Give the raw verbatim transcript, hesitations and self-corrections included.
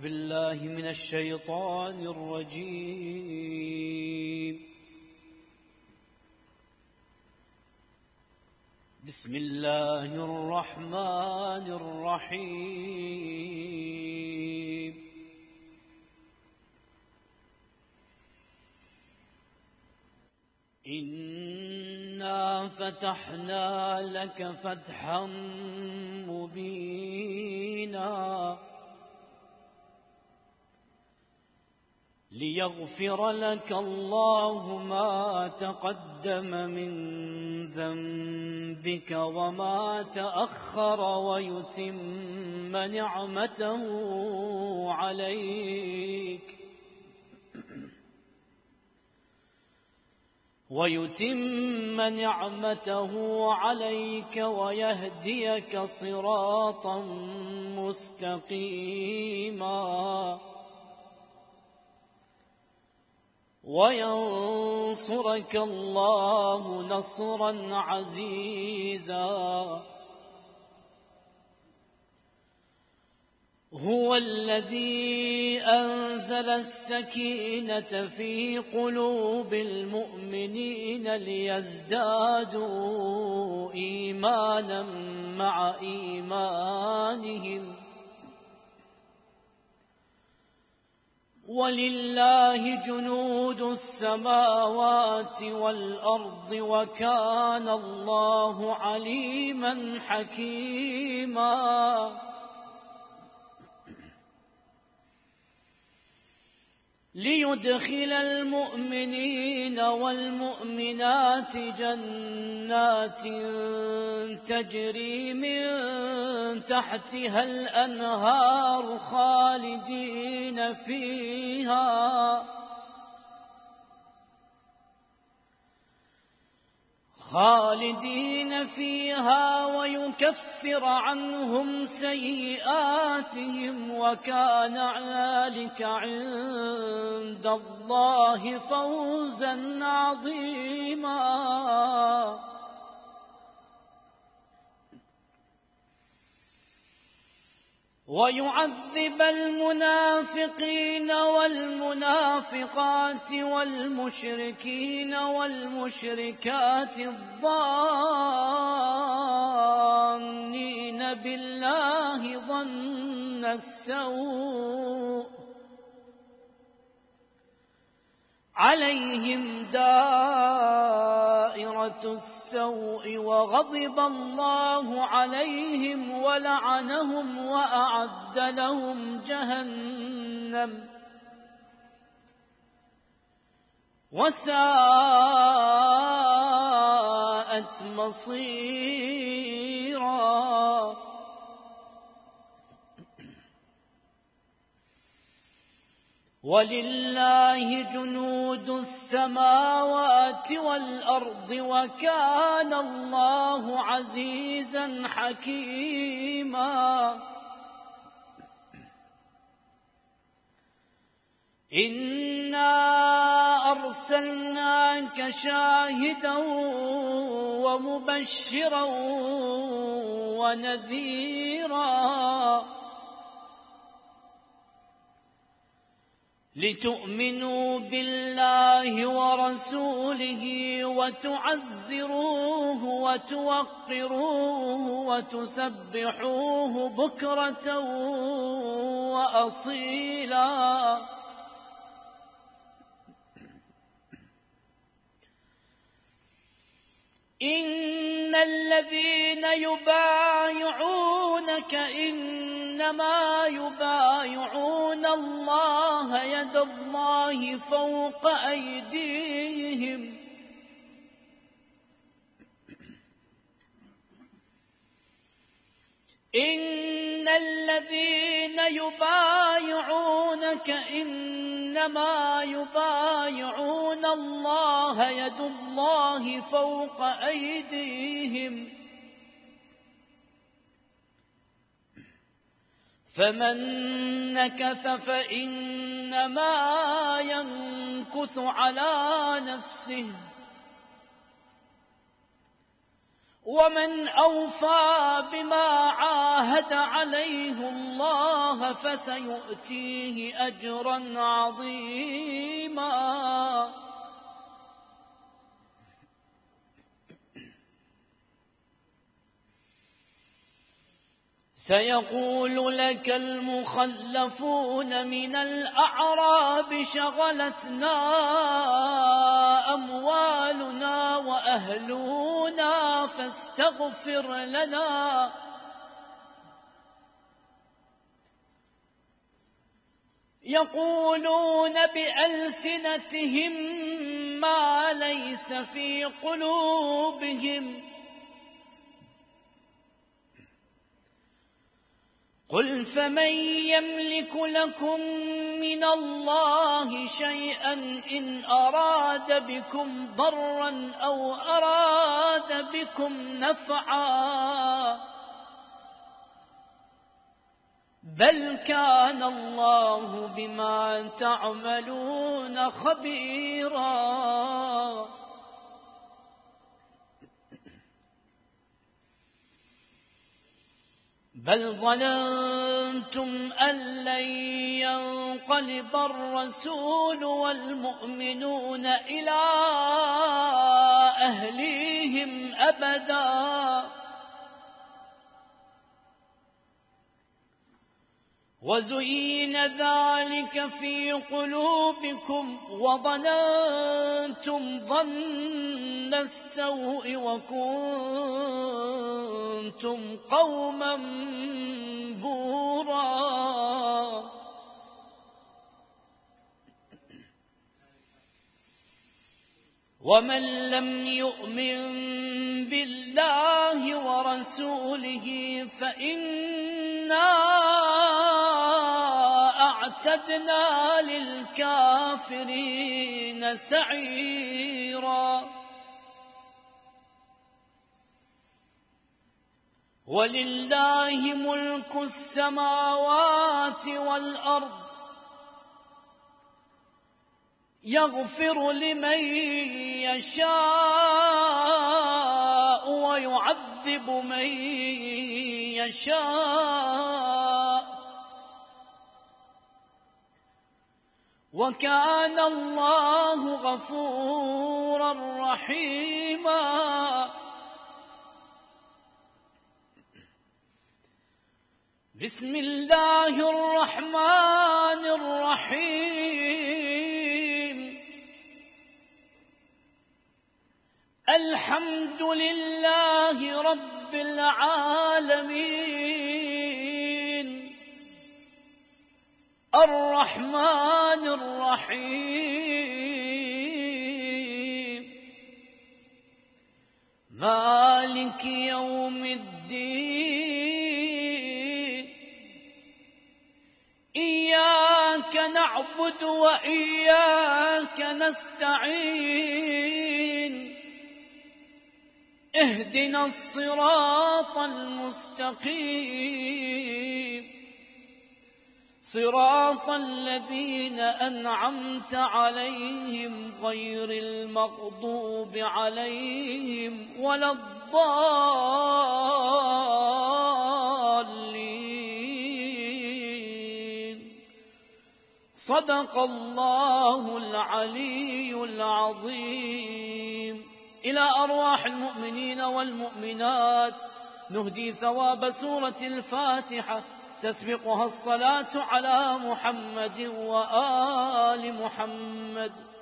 بالله من الشيطان الرجيم. بسم الله الرحمن الرحيم. إنا فتحنا لك فتحا مبينا ليغفر لك الله ما تقدم من ذنبك وما تأخر ويتم نعمته عليك ويتم نعمته عليك ويهديك صراطا مستقيما وينصرك الله نصرا عزيزا. هو الذي أنزل السكينة في قلوب المؤمنين ليزدادوا إيمانا مع إيمانهم ولله جنود السماوات والأرض وكان الله عليما حكيما. ليدخل المؤمنين والمؤمنات جنات تجري من تحتها الأنهار خالدين فيها خالدين فيها ويكفر عنهم سيئاتهم وكان ذلك عند الله فوزا عظيما. ويعذب المنافقين والمنافقات والمشركين والمشركات الظانين بالله ظن السوء عليهم دائرة السوء وغضب الله عليهم ولعنهم وأعد لهم جهنم وساءت مصيرا. ولله جنود السماوات والأرض وكان الله عزيزا حكيما. إنا أرسلناك شاهدا ومبشرا ونذيرا لتؤمنوا بالله ورسوله وتعزروه وتوقروه وتسبحوه بكرة وأصيلا. إن الذين يبايعونك إنما يبايعون الله يد الله فوق أيديهم إن الذين يبايعونك إنما يبايعون الله يد الله فوق أيديهم فمن نكث فإنما ينكث على نفسه ومن أوفى بما عاهد عليه الله فسيؤتيه أجرا عظيما. سيقول لك المخلفون من الأعراب شغلتنا أموالنا وأهلنا فاستغفر لنا. يقولون بألسنتهم ما ليس في قلوبهم. قل فمن يملك لكم من الله شيئا إن أراد بكم ضرا أو أراد بكم نفعا بل كان الله بما تعملون خبيرا. بل ظننتم أن لن ينقلب الرسول والمؤمنون إلى أهليهم أبدا وزين ذلك في قلوبكم وظننتم ظن السوء وكنتم قوما بورا. ومن لم يؤمن بالله ورسوله فإنا أعتدنا للكافرين سعيرا. ولله ملك السماوات والأرض يغفر لمن يشاء ويعذب من يشاء وكان الله غفورا رحيما. بسم الله الرحمن الرحيم. الحمد لله رب العالمين الرحمن الرحيم مالك يوم الدين. إياك نعبد وإياك نستعين. اهدنا الصراط المستقيم صراط الذين أنعمت عليهم غير المغضوب عليهم ولا الضالين. صدق الله العلي العظيم. إلى أرواح المؤمنين والمؤمنات نهدي ثواب سورة الفاتحة تسبقها الصلاة على محمد وآل محمد.